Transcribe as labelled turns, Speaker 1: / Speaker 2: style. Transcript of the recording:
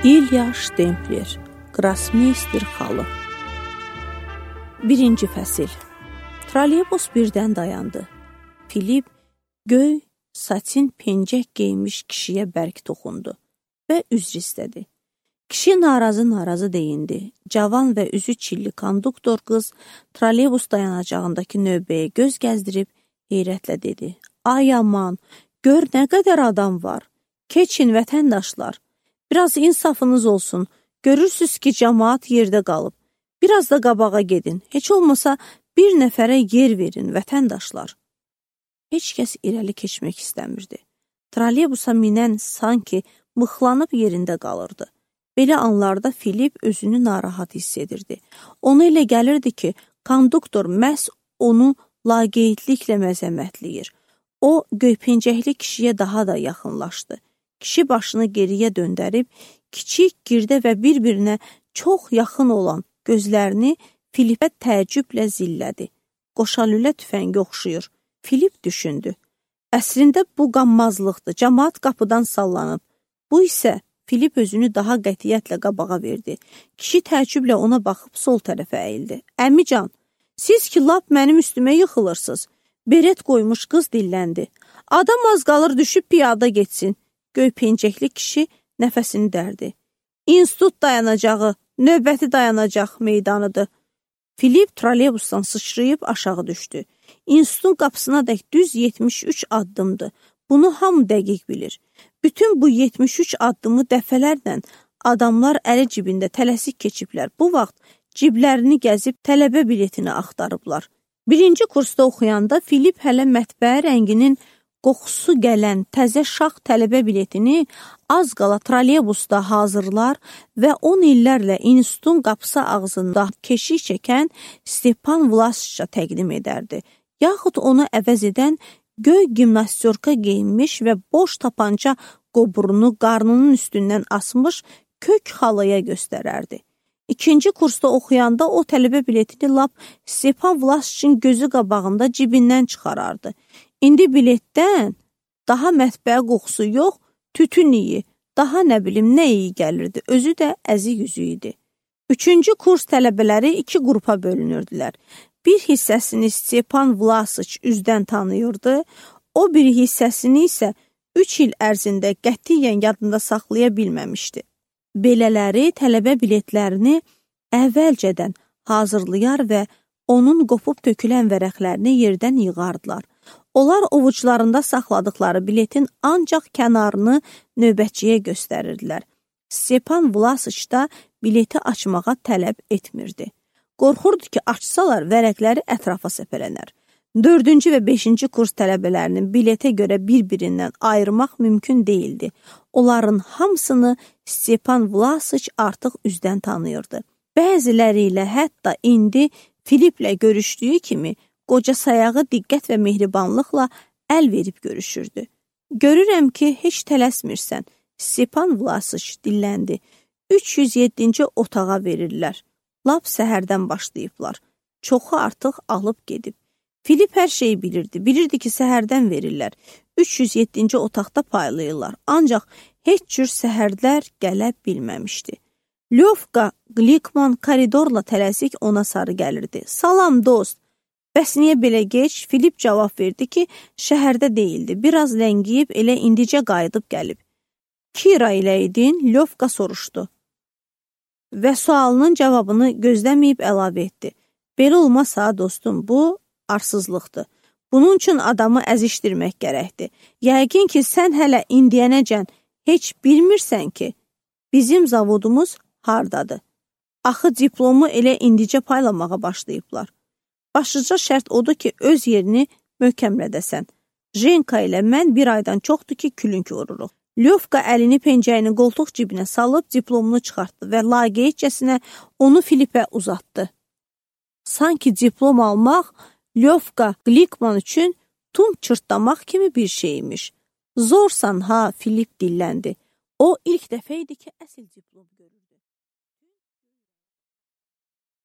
Speaker 1: İlya Stempler, Qrasmeyster xalı. 1-ci fəsil. Trolleybus birdən dayandı. Filip göy satin pencək geymiş kişiyə bərk toxundu və üzr istədi. Kişi narazı deyindi. Cavan və üzü çilli konduktor qız trolleybus dayanacağındakı növbəyə göz gəzdirib heyrətlə dedi. Ay aman, gör nə qədər adam var. Keçin vətəndaşlar. Biraz insafınız olsun. Görürsünüz ki, cəmaat yerdə qalıb. Biraz da qabağa gedin. Heç olmasa bir nəfərə yer verin, vətəndaşlar. Heç kəs irəli keçmək istəmirdi. Trolleybusa minən sanki mıxlanıb yerində qalırdı. Belə anlarda Filip özünü narahat hiss edirdi. Ona elə gəlirdi ki, konduktor məhz onu laqeydliklə məzəmətləyir. O, göypəncəkli kişiyə daha da yaxınlaşdı. Kişi başını geriyə döndərib, kiçik, girdə və bir-birinə çox yaxın olan gözlərini Filipə təəccüblə zillədi. Qoşalülə tüfəngi oxşuyur. Filip düşündü. Əslində bu qanmazlıqdır, cəmaat qapıdan sallanıb. Bu isə Filip özünü daha qətiyyətlə qabağa verdi. Kişi təəccüblə ona baxıb sol tərəfə əyildi. Əmican, siz ki lap mənim üstümə yıxılırsınız. Beret qoymuş qız dilləndi. Adam az qalır düşüb piyada geçsin. Göypəncəkli kişi nəfəsini dərdi. İnstitut dayanacağı, növbəti dayanacaq meydanıdır. Filip trolleybusdan sıçrayıb aşağı düşdü. İnstitutun qapısına dək düz 73 addımdı. Bunu hamı dəqiq bilir. Bütün bu 73 addımı dəfələrlə adamlar əli cibində tələsik keçiblər. Bu vaxt ciblərini gəzib tələbə biletini axtarıblar. 1-ci kursda oxuyanda Filip hələ mətbəə rənginin qoxusu gələn təzə şax tələbə biletini az qala trolleybusda hazırlar və 10 illərlə institutun qapısı ağzında keşik çəkən Stepan Vlasovicə təqdim edərdi. Yaxud onu əvəz edən göy gimnastyorka geyinmiş və boş tapanca qoburunu qarnının üstündən asmış kök xalaya göstərərdi. 2-ci kursda oxuyanda o tələbə biletini lap Stepan Vlasovicin gözü qabağında cibindən çıxarardı. İndi biletdən daha mətbəə qoxusu yox, tütün iyi, daha nə bilim nə iyi gəlirdi, özü də əzi yüzü idi. 3-cü kurs tələbələri 2 qrupa bölünürdülər. Bir hissəsini Stepan Vlasoviç üzdən tanıyırdı, o bir hissəsini isə 3 il ərzində qətiyyən yadında saxlaya bilməmişdi. Belələri tələbə biletlərini əvvəlcədən hazırlayar və onun qopub tökülən vərəqlərini yerdən yığardılar. Onlar ovucularında saxladıkları biletin ancaq kənarını növbətçiyə göstərirdilər. Stepan Vlasoviç da bileti açmağa tələb etmirdi. Qorxurdu ki, açsalar vərəqləri ətrafa səpələnər. 4-cü və 5-ci kurs tələbələrinin biletə görə bir-birindən ayırmaq mümkün değildi. Onların hamısını Stepan Vlasoviç artıq üzdən tanıyırdı. Bəziləri ilə hətta indi Filiplə görüşdüyü kimi qoca sayağı diqqət və mehribanlıqla əl verib görüşürdü. Görürəm ki, heç tələsmirsən, Stepan Vlasoviç dilləndi. 307-ci otağa verirlər. Lap səhərdən başlayıblar. Çoxu artıq alıb gedib. Filip hər şeyi bilirdi. Bilirdi ki, səhərdən verirlər. 307-ci otaqda paylayırlar. Ancaq heç cür səhərlər gələ bilməmişdi. Lyovka Glikman koridorla tələsik ona sarı gəlirdi. Salam dost. Bəs niyə belə geç? Filip cavab verdi ki, şəhərdə deyildi. Biraz ləngiyib elə indicə qayıdıb gəlib. Kira ilə idin? Lyovka soruşdu. Və sualının cavabını gözləməyib əlavə etdi. Belə olmasa dostum, bu arsızlıqdır. Bunun üçün adamı əzişdirmək gərəkdir. Yəqin ki, sən hələ indiyənəcən heç bilmirsən ki, bizim zavodumuz hardadır. Axı diplomu elə indicə paylamağa başlayıblar. Başlıca şərt odur ki, öz yerini möhkəmlədəsən. Jenka ilə mən bir aydan çoxdur ki, külünk vururuq. Lyovka əlini pencəyini qoltuq cibinə salıb diplomunu çıxartdı və laqeydcəsinə onu Filipə uzatdı. Sanki diplom almaq Lyovka Glikman üçün tum çırtlamaq kimi bir şeymiş. Zorsan ha, Filip dilləndi. O ilk dəfə idi ki, əsl diplom görürdü.